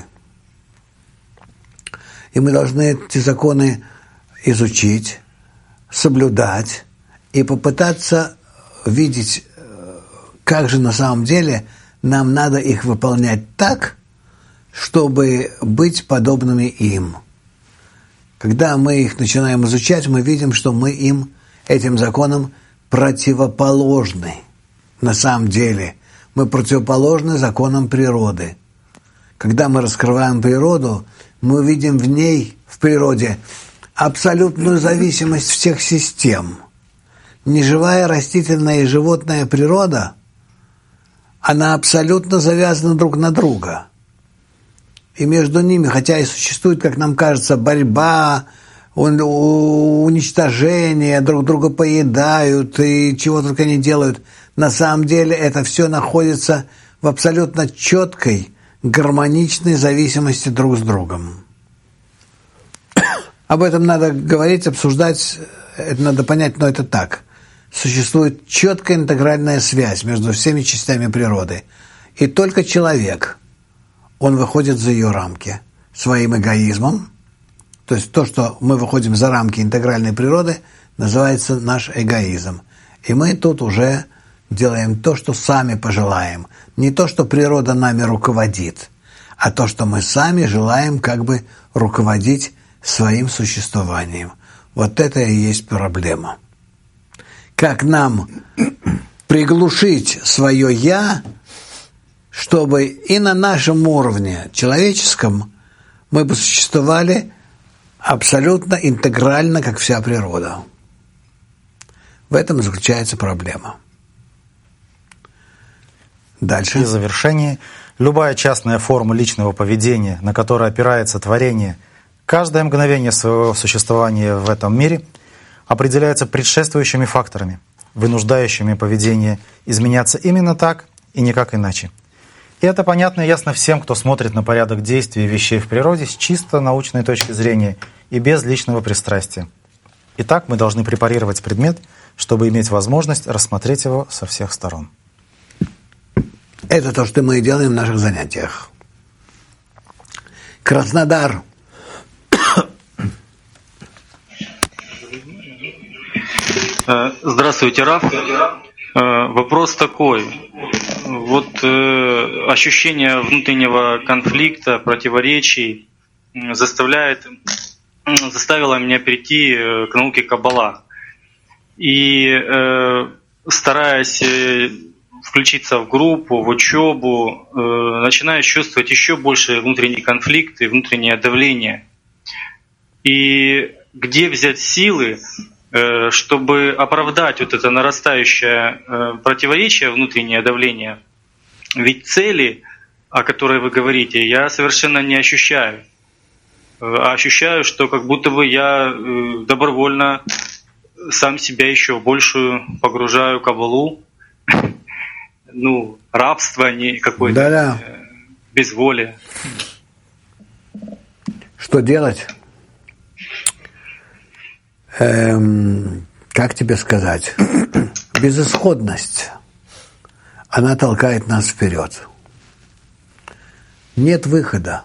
И мы должны эти законы изучить, соблюдать и попытаться видеть, как же на самом деле нам надо их выполнять так, чтобы быть подобными им. Когда мы их начинаем изучать, мы видим, что мы им, этим законам, противоположны. На самом деле мы противоположны законам природы. Когда мы раскрываем природу, мы видим в ней, в природе, абсолютную зависимость всех систем. Неживая, растительная и животная природа, она абсолютно завязана друг на друга. И между ними, хотя и существует, как нам кажется, борьба, уничтожение, друг друга поедают и чего только не делают, на самом деле это все находится в абсолютно четкой, гармоничной зависимости друг с другом. Об этом надо говорить, обсуждать, это надо понять, но это так. существует четкая интегральная связь между всеми частями природы. И только человек, он выходит за ее рамки своим эгоизмом. То есть то, что мы выходим за рамки интегральной природы, называется наш эгоизм. И мы тут уже делаем то, что сами пожелаем. Не то, что природа нами руководит, а то, что мы сами желаем как бы руководить своим существованием. Вот это и есть проблема. Как нам приглушить свое «я», чтобы и на нашем уровне человеческом мы бы существовали абсолютно интегрально, как вся природа. В этом заключается проблема. Дальше. И в завершении. Любая частная форма личного поведения, на которой опирается творение, каждое мгновение своего существования в этом мире определяется предшествующими факторами, вынуждающими поведение изменяться именно так и никак иначе. И это понятно и ясно всем, кто смотрит на порядок действий вещей в природе с чисто научной точки зрения и без личного пристрастия. Итак, мы должны препарировать предмет, чтобы иметь возможность рассмотреть его со всех сторон. Это то, что мы и делаем в наших занятиях. Краснодар. Здравствуйте, Раф. Вопрос такой. Вот э, ощущение внутреннего конфликта, противоречий заставляет, заставило меня перейти к науке Каббала. И э, стараясь включиться в группу, в учебу, э, начинаю чувствовать еще больше внутренний конфликт и внутреннее давление. И где взять силы, э, чтобы оправдать вот это нарастающее э, противоречие, внутреннее давление? Ведь цели, о которой вы говорите, я совершенно не ощущаю. А ощущаю, что как будто бы я э, добровольно сам себя еще большую погружаю в каббалу. Ну, рабство, не какое-то Да-да. безволие. Что делать? Эм, как тебе сказать? Безысходность. Она толкает нас вперед. Нет выхода.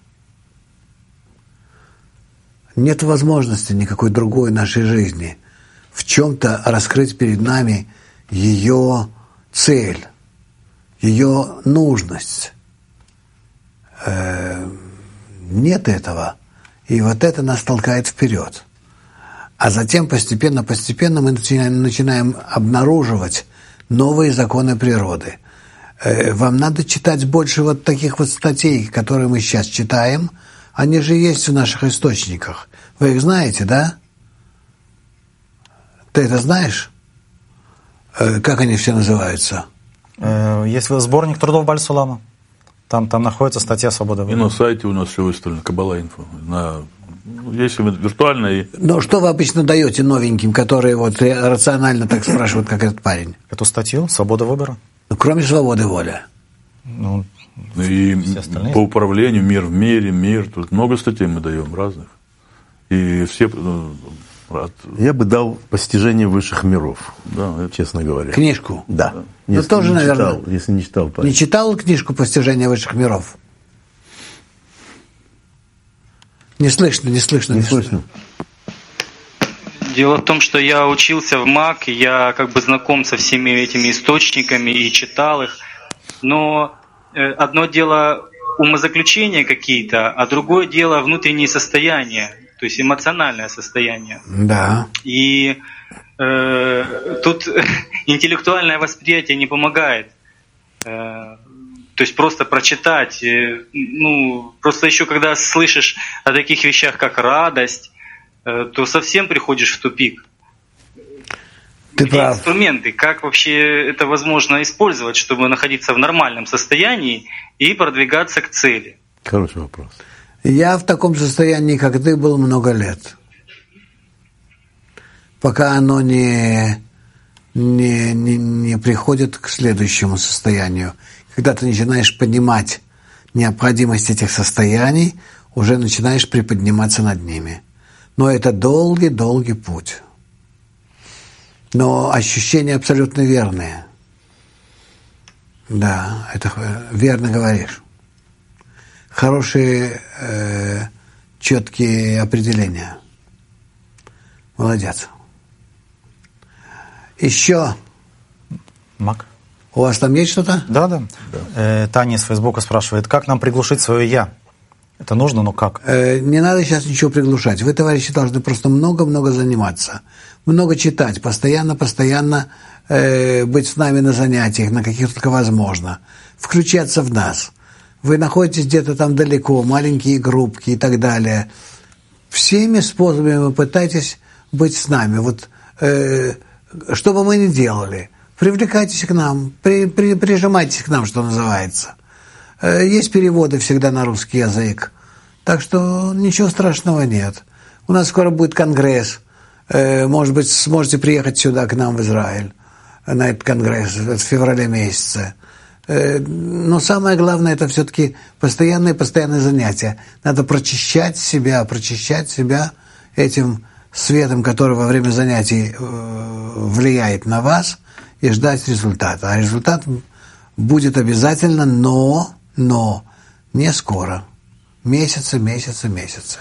Нет возможности никакой другой нашей жизни в чем-то раскрыть перед нами ее цель, ее нужность. Э, нет этого. И вот это нас толкает вперед. А затем постепенно-постепенно мы начинаем, начинаем обнаруживать новые законы природы. Э, вам надо читать больше вот таких вот статей, которые мы сейчас читаем. Они же есть в наших источниках. Вы их знаете, да? Ты это знаешь? Э, как они все называются? Есть сборник трудов Баль-Сулама. Там, там находится статья «Свобода выбора». И на сайте у нас все выставлено, Каббала-инфо. На... Есть виртуально и... Но что вы обычно даете новеньким, которые вот рационально так спрашивают, как этот парень? Эту статью «Свобода выбора». Ну, кроме свободы воли. Ну, и по управлению, мир в мире, мир. Тут много статей мы даем разных. И все... Я бы дал «Постижение высших миров», да, честно говоря. Книжку? Да. Ну, если тоже, не наверное. Читал, если не читал. Парень. Не читал книжку «Постижение высших миров»? Не слышно, не слышно. Не, не слышно. Дело в том, что я учился в МАК, я как бы знаком со всеми этими источниками и читал их, но одно дело умозаключения какие-то, а другое дело внутренние состояния, то есть эмоциональное состояние. Да. И э, тут интеллектуальное восприятие не помогает. Э, то есть просто прочитать, э, ну, просто еще когда слышишь о таких вещах, как радость, э, то совсем приходишь в тупик. Ты Где прав. инструменты, как вообще это возможно использовать, чтобы находиться в нормальном состоянии и продвигаться к цели? Хороший вопрос. Я в таком состоянии, как ты, был много лет. Пока оно не, не, не, не приходит к следующему состоянию. Когда ты начинаешь понимать необходимость этих состояний, уже начинаешь приподниматься над ними. Но это долгий-долгий путь. Но ощущения абсолютно верные. Да, это верно говоришь. Хорошие, э, четкие определения. Молодец. Еще. Мак. У вас там есть что-то? Да, да. да. Э, Таня из Фейсбука спрашивает, как нам приглушить свое «я»? Это нужно, но как? Э, не надо сейчас ничего приглушать. Вы, товарищи, должны просто много-много заниматься. Много читать, постоянно-постоянно э, быть с нами на занятиях, на каких только возможно. Включаться в нас. Вы находитесь где-то там далеко, маленькие группки и так далее. Всеми способами вы пытаетесь быть с нами. Вот, э, что бы мы ни делали, привлекайтесь к нам, при, при, прижимайтесь к нам, что называется. Э, есть переводы всегда на русский язык. Так что ничего страшного нет. У нас скоро будет конгресс. Э, может быть, сможете приехать сюда, к нам в Израиль, на этот конгресс в феврале месяце. Э, но самое главное, это все-таки постоянные-постоянные занятия. Надо прочищать себя, прочищать себя этим светом, который во время занятий э, влияет на вас, и ждать результата. А результат будет обязательно, но, но не скоро. Месяцы, месяцы, месяцы.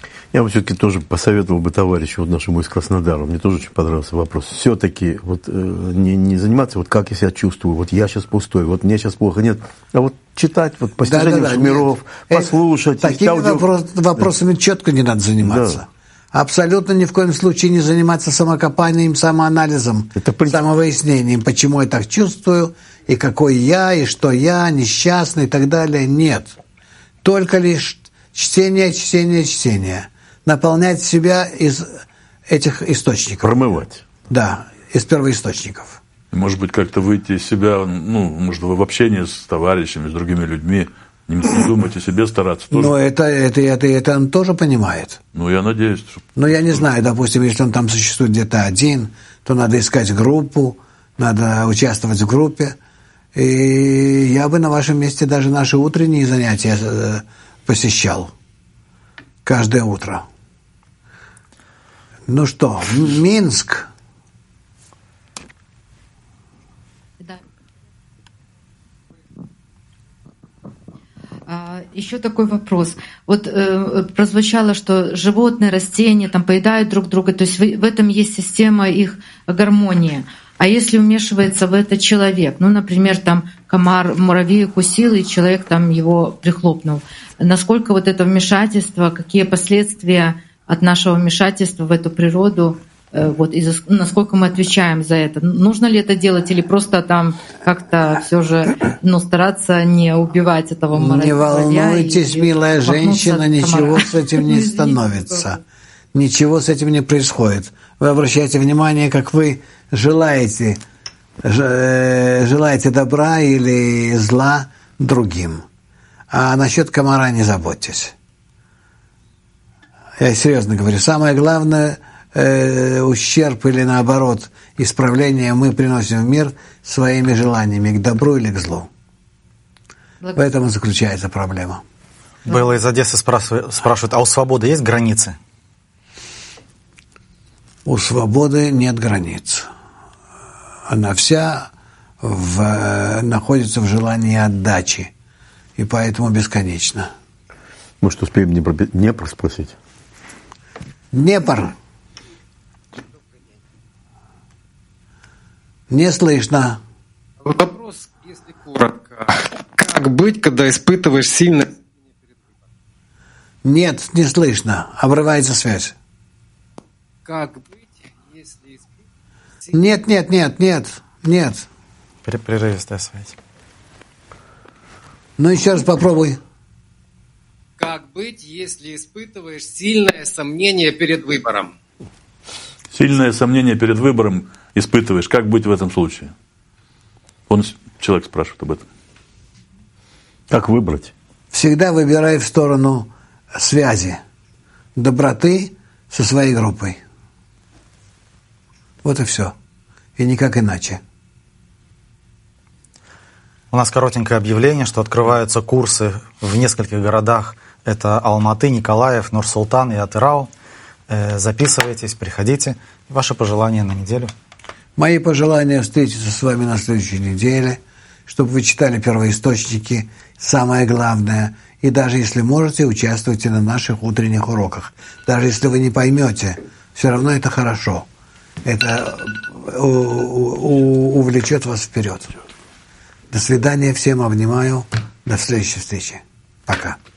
Я бы все-таки тоже посоветовал бы товарищу вот нашему из Краснодара. Мне тоже очень понравился вопрос. Все-таки вот, э, не, не заниматься, вот как я себя чувствую, вот я сейчас пустой, вот мне сейчас плохо. Нет, а вот читать вот постижение да, да, да, миров, нет. послушать. Такими аудио... вопрос, вопросами да. четко не надо заниматься. Да. Абсолютно ни в коем случае не заниматься самокопанием, самоанализом, это принцип... самовыяснением, почему я так чувствую, и какой я, и что я, несчастный и так далее. Нет. Только лишь чтение, чтение, чтение. Наполнять себя из этих источников. Промывать. Да, из первоисточников. Может быть, как-то выйти из себя, ну, может, в общении с товарищами, с другими людьми, не, не думать о себе, стараться тоже. Но это, это, это, это он тоже понимает. Ну, я надеюсь. Что... Ну, я не знаю, допустим, если он там существует где-то один, то надо искать группу, надо участвовать в группе. И я бы на вашем месте даже наши утренние занятия посещал. Каждое утро. Ну что, Минск. Еще такой вопрос. Вот э, прозвучало, что животные, растения там поедают друг друга, то есть в, в этом есть система их гармонии. А если вмешивается в это человек, ну, например, там комар, муравей укусил, и человек там его прихлопнул, насколько вот это вмешательство, какие последствия от нашего вмешательства в эту природу, э, вот, и за, насколько мы отвечаем за это? Нужно ли это делать или просто там как-то все же, ну, стараться не убивать этого муравья? Не волнуйтесь, милая женщина, ничего с этим не становится. Ничего с этим не происходит. Вы обращаете внимание, как вы желаете, желаете добра или зла другим. А насчет комара не заботьтесь. Я серьезно говорю. Самое главное, э, ущерб или наоборот, исправление мы приносим в мир своими желаниями, к добру или к злу. В этом и заключается проблема. Белла из Одессы спрашивает, спрашивает, а у свободы есть границы? У свободы нет границ. Она вся в, находится в желании отдачи, и поэтому бесконечна. Может, успеем Днепр спросить? Днепр. Не слышно. Вопрос, если коротко. Как быть, когда испытываешь сильно... Нет, не слышно. Обрывается связь. Как быть, если испытываешь... Нет, нет, нет, нет, нет. Прерывистая связь. Ну, еще раз попробуй. Как быть, если испытываешь сильное сомнение перед выбором? Сильное сомнение перед выбором испытываешь. Как быть в этом случае? Он, человек спрашивает об этом. Как выбрать? Всегда выбирай в сторону связи, доброты со своей группой. Вот и все. И никак иначе. У нас коротенькое объявление, что открываются курсы в нескольких городах. Это Алматы, Николаев, Нур-Султан и Атырау. Записывайтесь, приходите. Ваши пожелания на неделю. Мои пожелания встретиться с вами на следующей неделе, чтобы вы читали первоисточники, самое главное, и даже если можете, участвуйте на наших утренних уроках. Даже если вы не поймете, все равно это хорошо. Это увлечет вас вперед. До свидания всем, обнимаю. До следующей встречи. Пока.